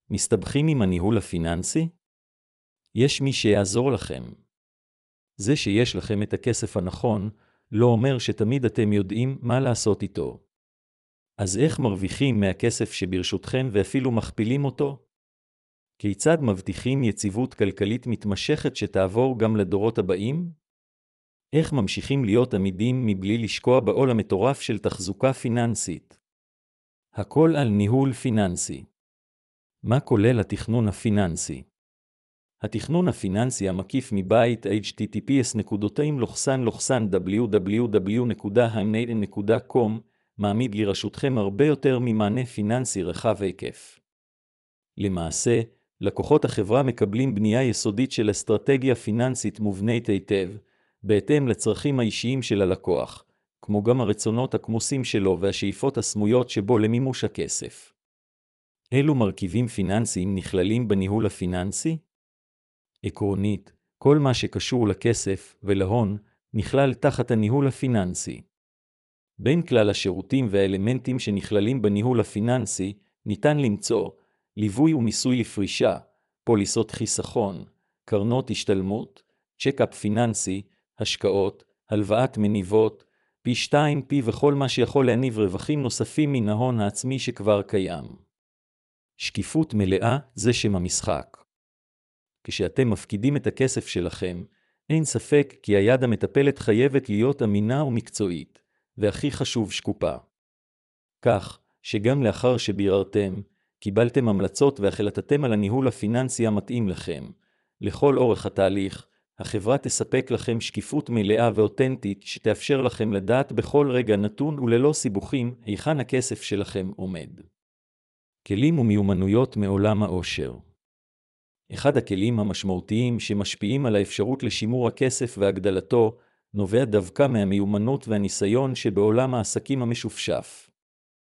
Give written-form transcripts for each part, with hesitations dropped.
מסתבכים עם הניהול הפיננסי? יש מי שיעזור לכם. זה שיש לכם את הכסף הנכון, לא אומר שתמיד אתם יודעים מה לעשות איתו. אז איך מרוויחים מהכסף שברשותכם ואפילו מכפילים אותו? כיצד מבטיחים יציבות כלכלית מתמשכת שתעבור גם לדורות הבאים? איך ממשיכים להיות עמידים מבלי לשקוע בעול המטורף של תחזוקה פיננסית? הכל על ניהול פיננסי. מה כולל התכנון הפיננסי? התכנון הפיננסי המקיף מבית https://www.hamnaden.com מעמיד לרשותכם הרבה יותר ממענה פיננסי רחב היקף. למעשה, לקוחות החברה מקבלים בנייה יסודית של אסטרטגיה פיננסית מובנית היטב, בהתאם לצרכים האישיים של הלקוח, כמו גם הרצונות הכמוסים שלו והשאיפות הסמויות שבו למימוש הכסף. אילו מרכיבים פיננסיים נכללים בניהול הפיננסי? עקרונית, כל מה שקשור לכסף ולהון נכלל תחת הניהול הפיננסי. בין כלל השירותים והאלמנטים שנכללים בניהול הפיננסי, ניתן למצוא ליווי ומיסוי לפרישה, פוליסות חיסכון, קרנות השתלמות, צ'קאפ פיננסי, השקעות, הלוואת מניבות, P2P וכל מה שיכול להניב רווחים נוספים מן ההון העצמי שכבר קיים. שקיפות מלאה זה שם המשחק. כשאתם מפקידים את הכסף שלכם, אין ספק כי היד המטפלת חייבת להיות אמינה ומקצועית, והכי חשוב שקופה. כך שגם לאחר שביררתם, קיבלתם המלצות והחלטתם על הניהול הפיננסי המתאים לכם. לכל אורך התהליך, החברה תספק לכם שקיפות מלאה ואותנטית שתאפשר לכם לדעת בכל רגע נתון וללא סיבוכים היכן הכסף שלכם עומד. כלים ומיומנויות מעולם העושר. אחד הכלים המשמעותיים שמשפיעים על האפשרות לשימור הכסף והגדלתו, נובע דווקא מהמיומנות והניסיון שבעולם העסקים המשופשף.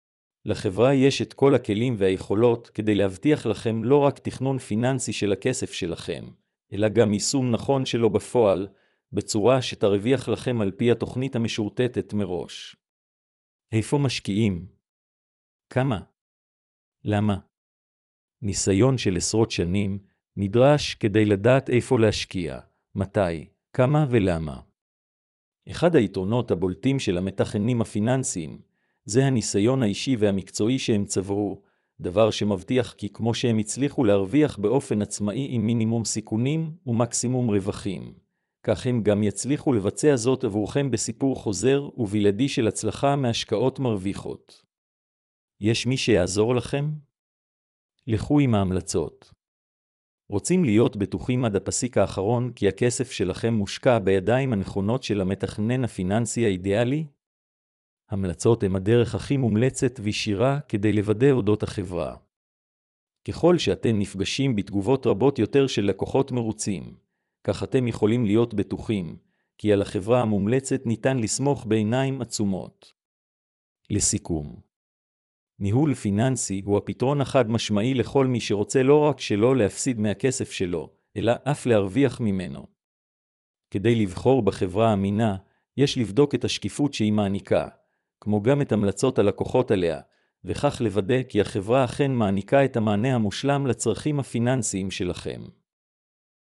לחברה יש את כל הכלים והיכולות כדי להבטיח לכם לא רק תכנון פיננסי של הכסף שלכם, אלא גם יישום נכון שלו בפועל, בצורה שתרוויח לכם על פי התוכנית המשורטטת מראש. איפה משקיעים? כמה? למה? ניסיון של עשרות שנים נדרש כדי לדעת איפה להשקיע, מתי, כמה ולמה. אחד היתרונות הבולטים של המתכננים הפיננסיים, זה הניסיון האישי והמקצועי שהם צברו, דבר שמבטיח כי כמו שהם הצליחו להרוויח באופן עצמאי עם מינימום סיכונים ומקסימום רווחים, כך הם גם יצליחו לבצע זאת עבורכם בסיפור חוזר ובלעדי של הצלחה מהשקעות מרוויחות. יש מי שיעזור לכם? לכו עם ההמלצות. רוצים להיות בטוחים עד הפסיק האחרון כי הכסף שלכם מושקע בידיים הנכונות של המתכנן הפיננסי האידיאלי? המלצות הם הדרך הכי מומלצת וישירה כדי לוודא אודות החברה. ככל שאתם נפגשים בתגובות רבות יותר של לקוחות מרוצים, כך אתם יכולים להיות בטוחים, כי על החברה המומלצת ניתן לסמוך בעיניים עצומות. לסיכום, ניהול פיננסי הוא הפתרון החד משמעי לכל מי שרוצה לא רק שלא להפסיד מהכסף שלו, אלא אף להרוויח ממנו. כדי לבחור בחברה אמינה, יש לבדוק את השקיפות שהיא מעניקה, כמו גם את המלצות הלקוחות עליה, וכך לוודא כי החברה אכן מעניקה את המענה המושלם לצרכים הפיננסיים שלכם.